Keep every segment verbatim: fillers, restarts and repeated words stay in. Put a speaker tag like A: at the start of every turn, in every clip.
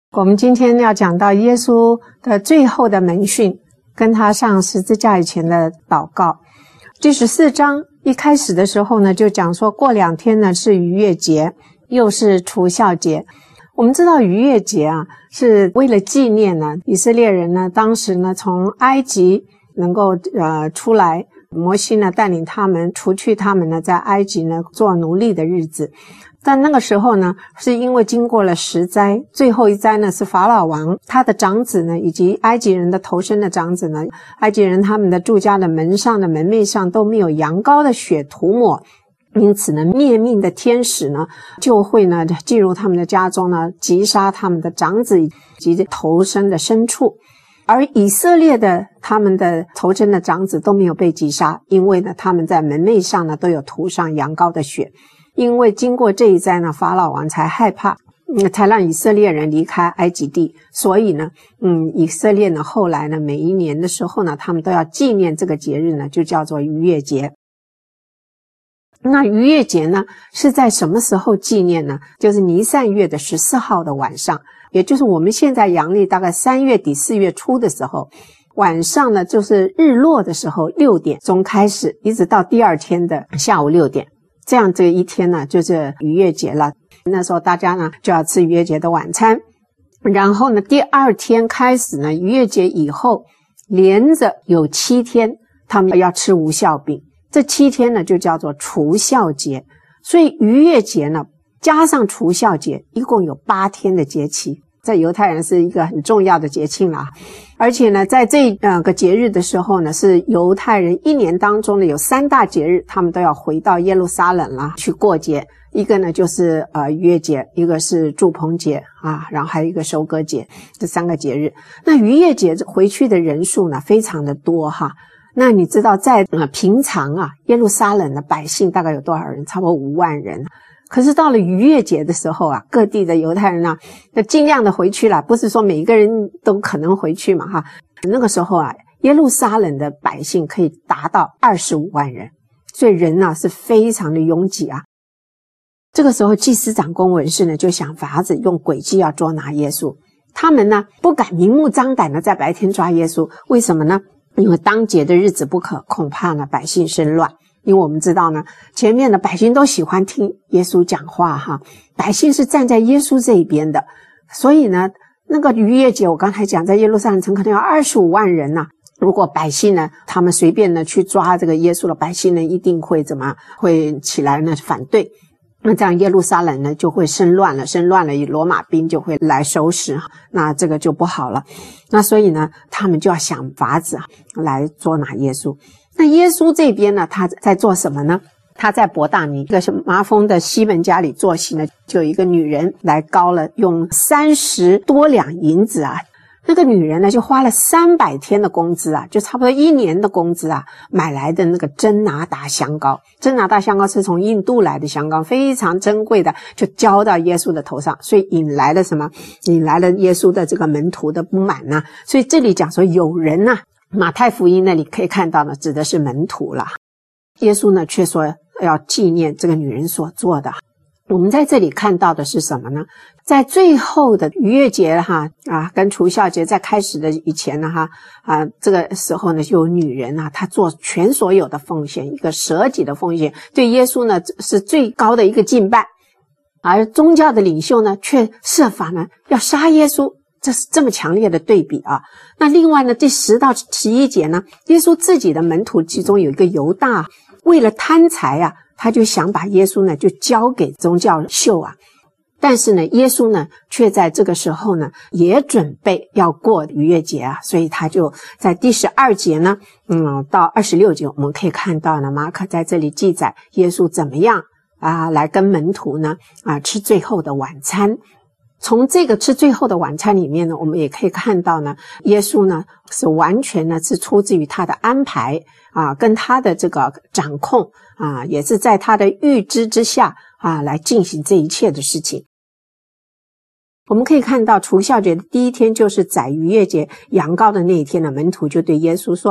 A: 我们今天要讲到耶稣的最后的门训，跟他上十字架以前的祷告。第十四章一开始的时候呢，就讲说过两天呢是逾越节，又是除酵节。我们知道逾越节啊，是为了纪念呢以色列人呢当时呢从埃及能够呃出来，摩西呢带领他们除去他们呢在埃及呢做奴隶的日子。但那个时候呢，是因为经过了十灾，最后一灾呢是法老王他的长子呢，以及埃及人的头生的长子呢，埃及人他们的住家的门上的门楣上都没有羊羔的血涂抹，因此呢灭命的天使呢就会呢进入他们的家中呢，击杀他们的长子以及头生的牲畜。而以色列的他们的头生的长子都没有被击杀，因为呢他们在门楣上呢都有涂上羊羔的血。因为经过这一灾呢，法老王才害怕，嗯，才让以色列人离开埃及地。所以呢，嗯，以色列呢后来呢，每一年的时候呢，他们都要纪念这个节日呢，就叫做逾越节。那逾越节呢是在什么时候纪念呢？就是尼散月的十四号的晚上，也就是我们现在阳历大概三月底四月初的时候，晚上呢就是日落的时候六点钟开始，一直到第二天的下午六点。这样这一天呢就是逾越节了。那时候大家呢就要吃逾越节的晚餐，然后呢第二天开始呢，逾越节以后连着有七天他们要吃无酵饼，这七天呢就叫做除酵节。所以逾越节呢加上除酵节一共有八天的节期，在犹太人是一个很重要的节庆啦。而且呢在这呃个节日的时候呢，是犹太人一年当中呢有三大节日，他们都要回到耶路撒冷啦去过节。一个呢就是呃逾越节，一个是住棚节啊，然后还有一个收割节，这三个节日。那逾越节回去的人数呢非常的多哈。那你知道在呃平常啊耶路撒冷的百姓大概有多少人？差不多五万人。可是到了逾越节的时候啊，各地的犹太人啊，那尽量的回去啦，不是说每一个人都可能回去嘛哈。那个时候啊，耶路撒冷的百姓可以达到二十五万人，所以人呢是非常的拥挤啊。这个时候祭司长公文士呢就想法子用诡计要捉拿耶稣，他们呢不敢明目张胆的在白天抓耶稣。为什么呢？因为当节的日子不可，恐怕呢百姓生乱。因为我们知道呢，前面的百姓都喜欢听耶稣讲话哈，百姓是站在耶稣这一边的。所以呢那个逾越节我刚才讲在耶路撒冷城可能有二十五万人呐、啊，如果百姓呢他们随便呢去抓这个耶稣了，百姓呢一定会怎么会起来呢反对。那这样耶路撒冷呢就会生乱了，生乱了罗马兵就会来收拾，那这个就不好了。那所以呢他们就要想法子来捉拿耶稣。那耶稣这边呢他在做什么呢？他在伯大尼一个麻风的西门家里坐席呢，就有一个女人来高了，用三十多两银子啊，那个女人呢就花了三百天的工资啊，就差不多一年的工资啊，买来的那个真拿达香膏。真拿达香膏是从印度来的香膏，非常珍贵的，就浇到耶稣的头上，所以引来了什么？引来了耶稣的这个门徒的不满呐、啊。所以这里讲说有人呐、啊，马太福音那里可以看到呢，指的是门徒啦。耶稣呢却说要纪念这个女人所做的。我们在这里看到的是什么呢？在最后的逾越节哈啊，跟除酵节在开始的以前呢哈啊，这个时候呢就有女人啊，她做全所有的奉献，一个舍己的奉献，对耶稣呢是最高的一个敬拜，而宗教的领袖呢却设法呢要杀耶稣。这是这么强烈的对比啊！那另外呢，第十到十一节呢，耶稣自己的门徒其中有一个犹大，为了贪财啊，他就想把耶稣呢就交给宗教秀啊。但是呢，耶稣呢却在这个时候呢也准备要过逾越节啊，所以他就在第十二节呢，嗯，到二十六节我们可以看到呢，马可在这里记载耶稣怎么样啊来跟门徒呢啊吃最后的晚餐。从这个吃最后的晚餐里面呢，我们也可以看到呢，耶稣呢是完全呢是出自于他的安排啊，跟他的这个掌控啊，也是在他的预知之下啊来进行这一切的事情。我们可以看到除酵节的第一天就是宰逾越节羊羔的那一天呢，门徒就对耶稣说，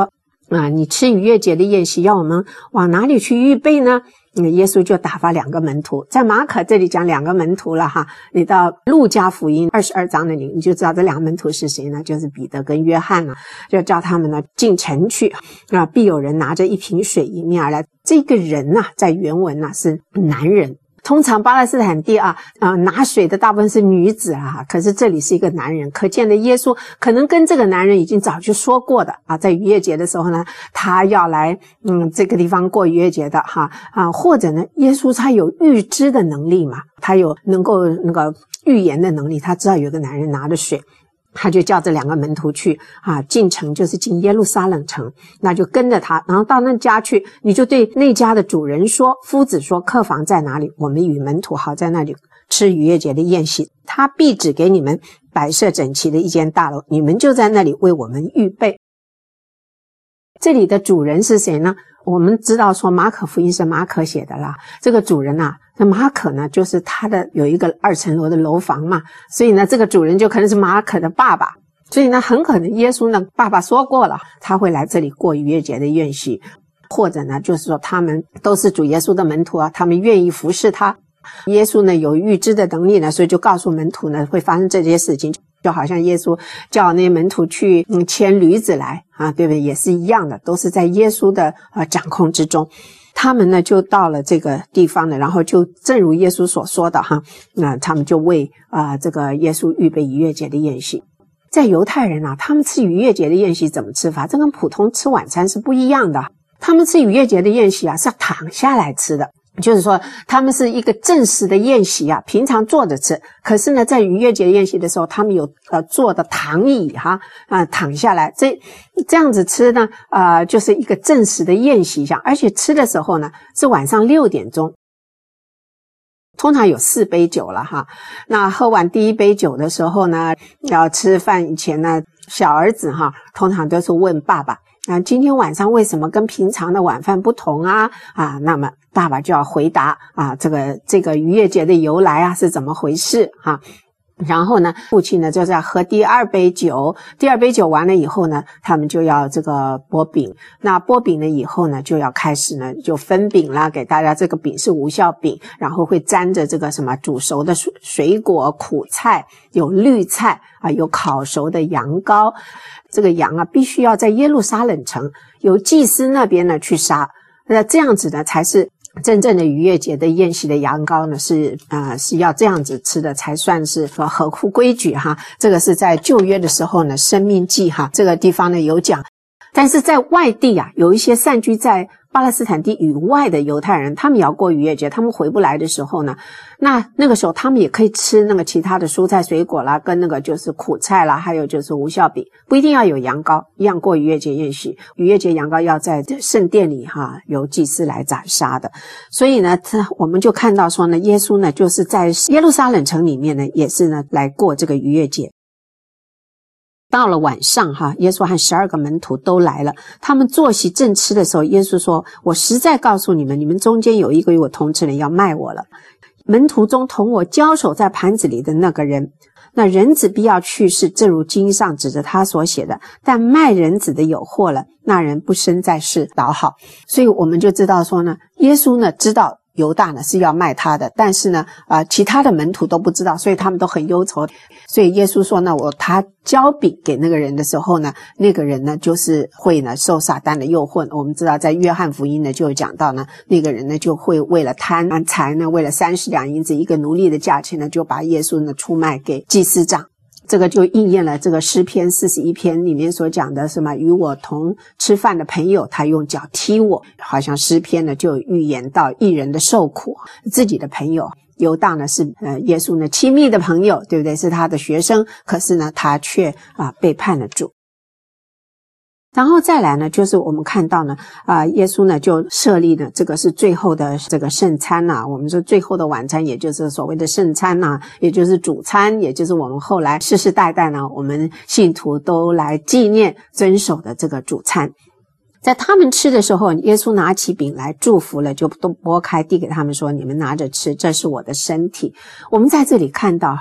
A: 啊，你吃逾越节的宴席，要我们往哪里去预备呢？嗯，耶稣就打发两个门徒，在马可这里讲两个门徒了哈，你到路加福音二十二章那里，你就知道这两个门徒是谁呢？就是彼得跟约翰了，就叫他们呢进城去啊，必有人拿着一瓶水迎面而来。这个人呐、啊，在原文呐、啊、是男人。通常巴勒斯坦地啊，啊、呃、拿水的大部分是女子啊，可是这里是一个男人，可见的耶稣可能跟这个男人已经早就说过的啊，在逾越节的时候呢，他要来嗯这个地方过逾越节的哈啊，或者呢，耶稣他有预知的能力嘛，他有能够那个预言的能力，他知道有个男人拿着水。他就叫这两个门徒去啊，进城就是进耶路撒冷城，那就跟着他，然后到那家去，你就对那家的主人说，夫子说客房在哪里，我们与门徒好在那里吃逾越节的宴席，他必指给你们摆设整齐的一间大楼，你们就在那里为我们预备。这里的主人是谁呢？我们知道说马可福音是马可写的啦，这个主人啊，那马可呢就是他的有一个二层楼的楼房嘛，所以呢这个主人就可能是马可的爸爸，所以呢很可能耶稣呢爸爸说过了，他会来这里过逾越节的宴席，或者呢就是说他们都是主耶稣的门徒啊，他们愿意服侍他，耶稣呢有预知的能力呢，所以就告诉门徒呢会发生这些事情，就好像耶稣叫那些门徒去嗯牵驴子来啊，对不对？也是一样的，都是在耶稣的呃掌控之中。他们呢就到了这个地方呢，然后就正如耶稣所说的哈，那、呃、他们就为啊、呃、这个耶稣预备逾越节的宴席。在犹太人啊，他们吃逾越节的宴席怎么吃法？这跟普通吃晚餐是不一样的。他们吃逾越节的宴席啊，是要躺下来吃的。就是说他们是一个正式的宴席啊，平常坐着吃，可是呢在逾越节宴席的时候，他们有呃坐的躺椅哈啊、呃、躺下来，这这样子吃呢呃就是一个正式的宴席上，而且吃的时候呢是晚上六点钟，通常有四杯酒了哈。那喝完第一杯酒的时候呢，要吃饭以前呢，小儿子哈通常都是问爸爸啊，今天晚上为什么跟平常的晚饭不同啊？啊，那么爸爸就要回答啊，这个这个逾越节的由来啊是怎么回事啊？然后呢，父亲呢就是要喝第二杯酒，第二杯酒完了以后呢，他们就要这个剥饼。那剥饼了以后呢，就要开始呢就分饼啦，给大家这个饼是无酵饼，然后会沾着这个什么煮熟的水水果、苦菜，有绿菜啊，有烤熟的羊羔。这个羊啊，必须要在耶路撒冷城由祭司那边呢去杀，那这样子呢才是真正的逾越节的宴席的羊羔呢是啊、呃、是要这样子吃的才算是说合乎规矩哈。这个是在旧约的时候呢，申命记哈这个地方呢有讲，但是在外地啊，有一些散居在巴勒斯坦地以外的犹太人，他们也要过逾越节，他们回不来的时候呢，那那个时候他们也可以吃那个其他的蔬菜水果啦，跟那个就是苦菜啦，还有就是无酵饼，不一定要有羊羔，一样过逾越节宴席。逾越节羊羔要在圣殿里哈由祭司来斩杀的，所以呢，我们就看到说呢，耶稣呢就是在耶路撒冷城里面呢，也是呢来过这个逾越节。到了晚上哈，耶稣和十二个门徒都来了，他们坐席正吃的时候，耶稣说，我实在告诉你们，你们中间有一个与我同吃人要卖我了。门徒中同我交手在盘子里的那个人，那人子必要去世，正如经上指着他所写的，但卖人子的有祸了，那人不生在世倒好。所以我们就知道说呢，耶稣呢知道犹大呢是要卖他的，但是呢呃其他的门徒都不知道，所以他们都很忧愁。所以耶稣说呢，我他交饼给那个人的时候呢，那个人呢就是会呢受撒旦的诱惑。我们知道在约翰福音呢就有讲到呢，那个人呢就会为了贪财呢，为了三十两银子一个奴隶的价钱呢，就把耶稣呢出卖给祭司长。这个就应验了这个诗篇四十一篇里面所讲的什么与我同吃饭的朋友，他用脚踢我，好像诗篇呢就预言到义人的受苦，自己的朋友犹大呢是呃耶稣呢亲密的朋友，对不对？是他的学生，可是呢他却啊背叛了主。然后再来呢，就是我们看到呢，啊、呃，耶稣呢就设立呢，这个是最后的这个圣餐呐、啊，我们说最后的晚餐，也就是所谓的圣餐呐、啊，也就是主餐，也就是我们后来世世代代呢，我们信徒都来纪念遵守的这个主餐。在他们吃的时候，耶稣拿起饼来祝福了，就都拨开递给他们说，你们拿着吃，这是我的身体。我们在这里看到哈，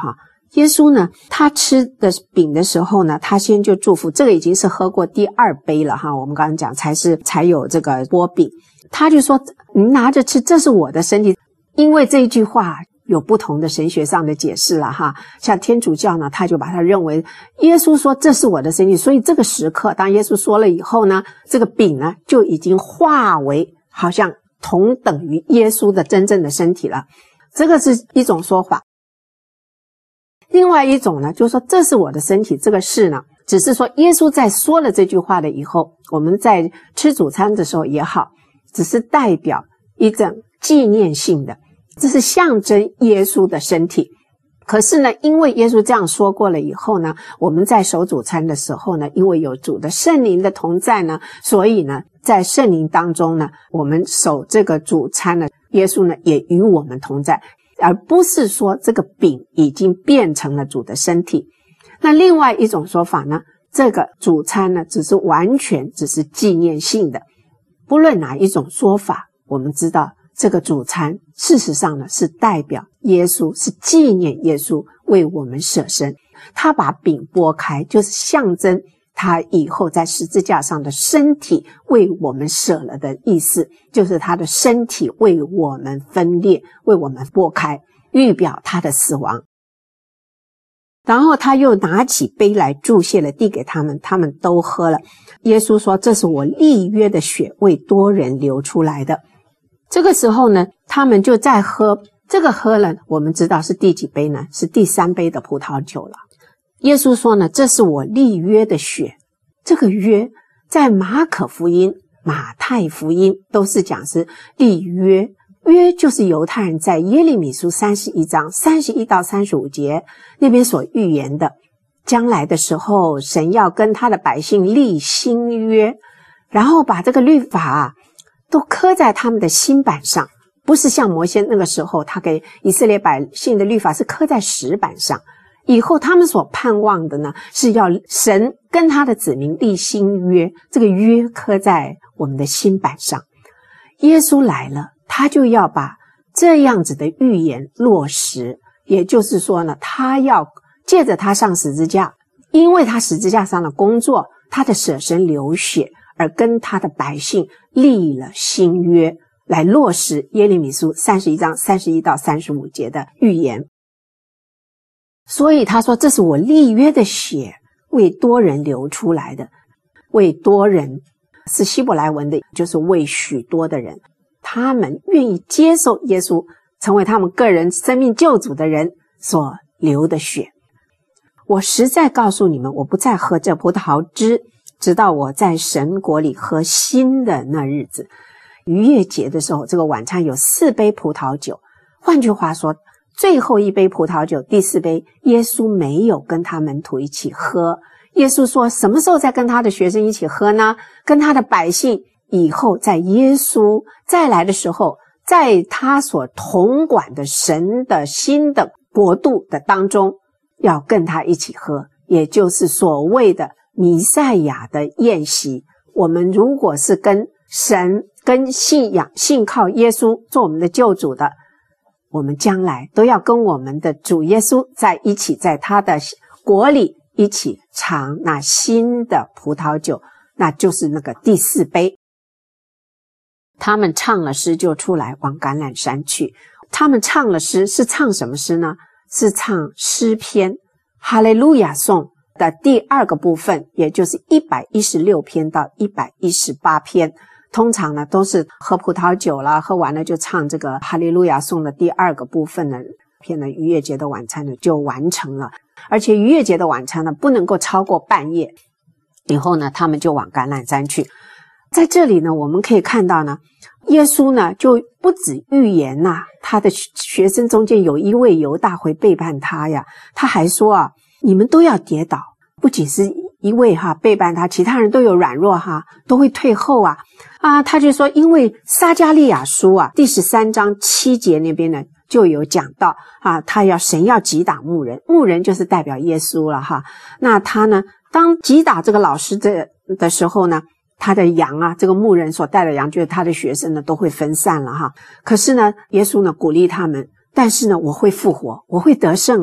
A: 耶稣呢，他吃的饼的时候呢，他先就祝福，这个已经是喝过第二杯了哈，我们刚刚讲才是才有这个擘饼，他就说你拿着吃，这是我的身体。因为这一句话有不同的神学上的解释了哈，像天主教呢，他就把它认为耶稣说这是我的身体，所以这个时刻当耶稣说了以后呢，这个饼呢就已经化为好像同等于耶稣的真正的身体了，这个是一种说法。另外一种呢，就是说这是我的身体，这个是呢只是说耶稣在说了这句话了以后，我们在吃主餐的时候也好，只是代表一种纪念性的，这是象征耶稣的身体。可是呢，因为耶稣这样说过了以后呢，我们在守主餐的时候呢，因为有主的圣灵的同在呢，所以呢在圣灵当中呢，我们守这个主餐呢，耶稣呢也与我们同在，而不是说这个饼已经变成了主的身体。那另外一种说法呢，这个主餐呢只是完全只是纪念性的。不论哪一种说法，我们知道这个主餐事实上呢是代表耶稣，是纪念耶稣为我们舍身。他把饼拨开，就是象征他以后在十字架上的身体为我们舍了的意思，就是他的身体为我们分裂，为我们拨开，预表他的死亡。然后他又拿起杯来祝谢了，递给他们，他们都喝了。耶稣说这是我立约的血，为多人流出来的。这个时候呢，他们就在喝，这个喝了我们知道是第几杯呢？是第三杯的葡萄酒了。耶稣说呢，这是我立约的血。这个约在马可福音、马太福音都是讲是立约，约就是犹太人在耶利米书三十一章三十一到三十五节那边所预言的，将来的时候神要跟他的百姓立新约，然后把这个律法啊都刻在他们的心板上，不是像摩西那个时候他给以色列百姓的律法是刻在石板上。以后他们所盼望的呢，是要神跟他的子民立新约，这个约刻在我们的心板上。耶稣来了，他就要把这样子的预言落实，也就是说呢，他要借着他上十字架，因为他十字架上的工作，他的舍身流血，而跟他的百姓立了新约，来落实耶利米书三十一章三十一到三十五节的预言。所以他说这是我立约的血，为多人流出来的。为多人是希伯来文的，就是为许多的人，他们愿意接受耶稣成为他们个人生命救主的人所流的血。我实在告诉你们，我不再喝这葡萄汁，直到我在神国里喝新的那日子。逾越节的时候，这个晚餐有四杯葡萄酒，换句话说，最后一杯葡萄酒，第四杯，耶稣没有跟他门徒一起喝。耶稣说什么时候再跟他的学生一起喝呢？跟他的百姓以后，在耶稣再来的时候，在他所统管的神的新的国度的当中，要跟他一起喝，也就是所谓的弥赛亚的宴席。我们如果是跟神跟信仰信靠耶稣做我们的救主的，我们将来都要跟我们的主耶稣在一起，在他的国里一起尝那新的葡萄酒，那就是那个第四杯。他们唱了诗就出来往橄榄山去。他们唱了诗是唱什么诗呢？是唱诗篇哈利路亚颂的第二个部分，也就是一百一十六篇到一百一十八篇。通常呢都是喝葡萄酒了，喝完了就唱这个哈利路亚颂的第二个部分呢，片呢逾越节的晚餐呢就完成了。而且逾越节的晚餐呢不能够超过半夜，以后呢他们就往橄榄山去。在这里呢我们可以看到呢，耶稣呢就不止预言呐、啊，他的学生中间有一位犹大会背叛他呀，他还说啊，你们都要跌倒，不仅是一位哈背叛他，其他人都有软弱哈，都会退后啊啊！他就说，因为撒迦利亚书啊第十三章七节那边呢就有讲到啊，他要神要击打牧人，牧人就是代表耶稣了哈。那他呢，当击打这个老师的的时候呢，他的羊啊，这个牧人所带的羊，就是他的学生呢都会分散了哈。可是呢，耶稣呢鼓励他们，但是呢，我会复活，我会得胜啊。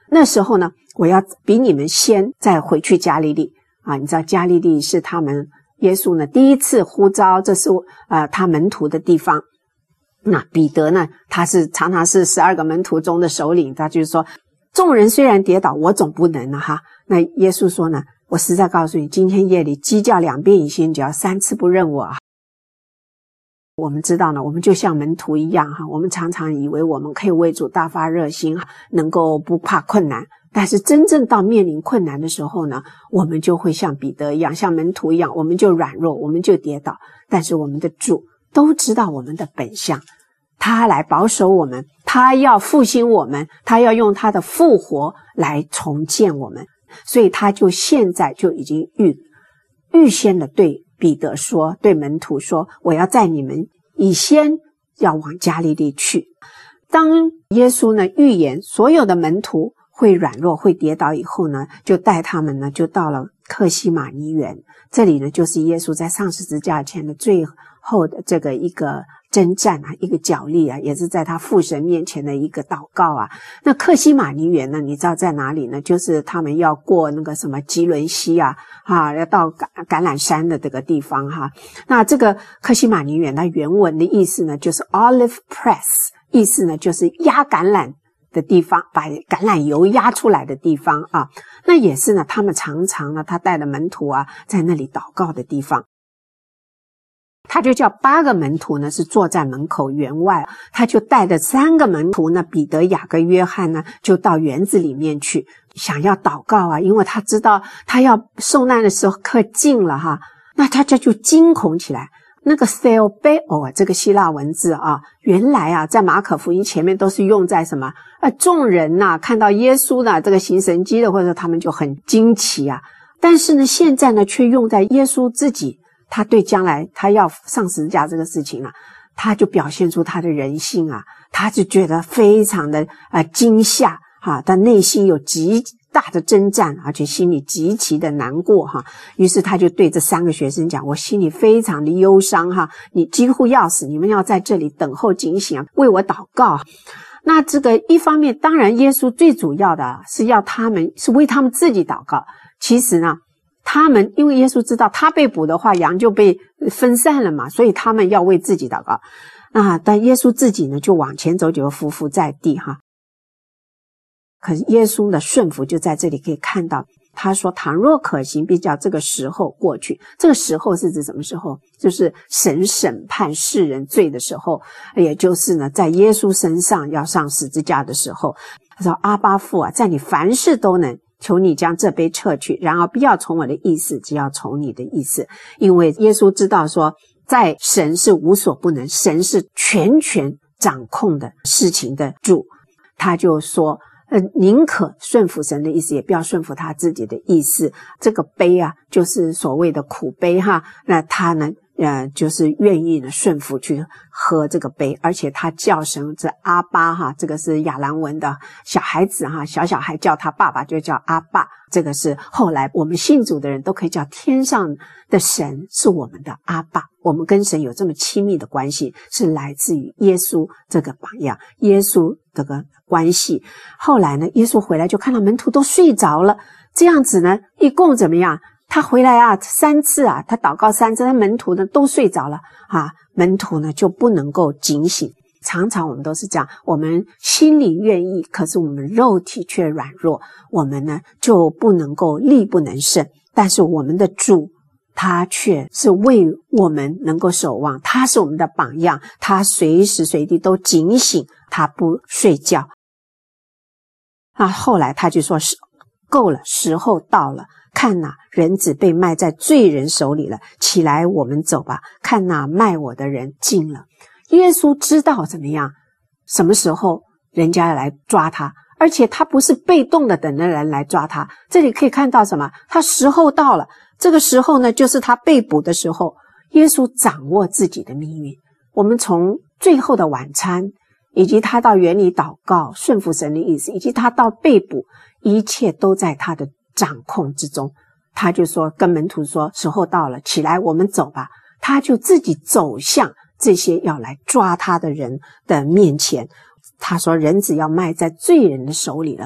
A: 那时候呢，我要比你们先再回去加利利啊。你知道加利利是他们耶稣呢第一次呼召，这是呃他门徒的地方。那彼得呢，他是常常是十二个门徒中的首领，他就是说，众人虽然跌倒，我总不能了哈。那耶稣说呢，我实在告诉你，今天夜里鸡叫两遍以先，只要三次不认我啊。我们知道呢，我们就像门徒一样哈，我们常常以为我们可以为主大发热心，能够不怕困难，但是真正到面临困难的时候呢，我们就会像彼得一样，像门徒一样，我们就软弱，我们就跌倒。但是我们的主都知道我们的本相，他来保守我们，他要复兴我们，他要用他的复活来重建我们，所以他就现在就已经预预先的对彼得说，对门徒说，我要在你们以先要往加利利去。当耶稣呢预言所有的门徒会软弱会跌倒以后呢，就带他们呢就到了客西马尼园。这里呢就是耶稣在上十字架前的最后的这个一个征战啊，一个角力啊，也是在他父神面前的一个祷告啊。那客西马尼园呢，你知道在哪里呢？就是他们要过那个什么基伦西啊，啊，要到橄橄榄山的这个地方哈。那这个客西马尼园，它原文的意思呢，就是 olive press， 意思呢就是压橄榄的地方，把橄榄油压出来的地方啊。那也是呢，他们常常呢，他带的门徒啊，在那里祷告的地方。他就叫八个门徒呢是坐在门口园外，他就带着三个门徒呢，彼得、雅各、约翰呢，就到园子里面去，想要祷告啊，因为他知道他要受难的时候可近了哈。那他这就惊恐起来。那个 theobeo 这个希腊文字啊，原来啊在马可福音前面都是用在什么呃众人呐、啊、看到耶稣呢这个行神迹的，或者他们就很惊奇啊。但是呢现在呢却用在耶稣自己，他对将来他要上十字架这个事情啊，他就表现出他的人性啊，他就觉得非常的呃惊吓哈，他内心有极大的征战，而且心里极其的难过哈。于是他就对这三个学生讲，我心里非常的忧伤哈，你几乎要死，你们要在这里等候警醒啊，为我祷告。那这个一方面当然耶稣最主要的是要他们是为他们自己祷告，其实呢他们因为耶稣知道他被捕的话羊就被分散了嘛，所以他们要为自己祷告啊。但耶稣自己呢就往前走，就匍匐在地哈。可是耶稣的顺服就在这里可以看到，他说倘若可行，必叫这个时候过去。这个时候是指什么时候？就是神审判世人罪的时候，也就是呢在耶稣身上要上十字架的时候。他说阿爸父啊，在你凡事都能，求你将这杯撤去，然而不要从我的意思，只要从你的意思。因为耶稣知道说在神是无所不能，神是全权掌控的事情的主，他就说呃，宁可顺服神的意思，也不要顺服他自己的意思。这个杯啊，就是所谓的苦杯哈。那他呢，呃，就是愿意呢顺服去喝这个杯，而且他叫神这阿爸哈，这个是亚兰文的小孩子哈，小小孩叫他爸爸就叫阿爸。这个是后来我们信主的人都可以叫天上的神是我们的阿爸。我们跟神有这么亲密的关系，是来自于耶稣这个榜样，耶稣这个关系。后来呢，耶稣回来就看到门徒都睡着了，这样子呢，一共怎么样？他回来啊，三次啊，他祷告三次，他门徒呢都睡着了啊，门徒呢就不能够警醒。常常我们都是这样，我们心里愿意，可是我们肉体却软弱，我们呢就不能够力不能胜。但是我们的主他却是为我们能够守望，他是我们的榜样，他随时随地都警醒，他不睡觉。那后来他就说够了，时候到了，看哪，人子被卖在罪人手里了，起来我们走吧，看哪，卖我的人近了。耶稣知道怎么样，什么时候人家要来抓他，而且他不是被动的等着人来抓他。这里可以看到什么？他时候到了，这个时候呢，就是他被捕的时候。耶稣掌握自己的命运。我们从最后的晚餐，以及他到园里祷告顺服神的意思，以及他到被捕，一切都在他的掌控之中。他就说跟门徒说，时候到了，起来我们走吧。他就自己走向这些要来抓他的人的面前。他说人子要卖在罪人的手里了。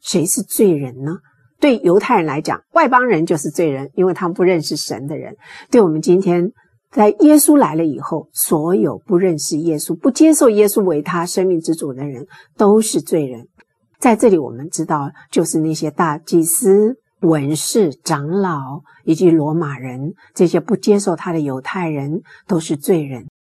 A: 谁是罪人呢？对犹太人来讲，外邦人就是罪人，因为他们不认识神的人。对我们今天，在耶稣来了以后，所有不认识耶稣、不接受耶稣为他生命之主的人，都是罪人。在这里我们知道，就是那些大祭司、文士、长老以及罗马人，这些不接受他的犹太人都是罪人。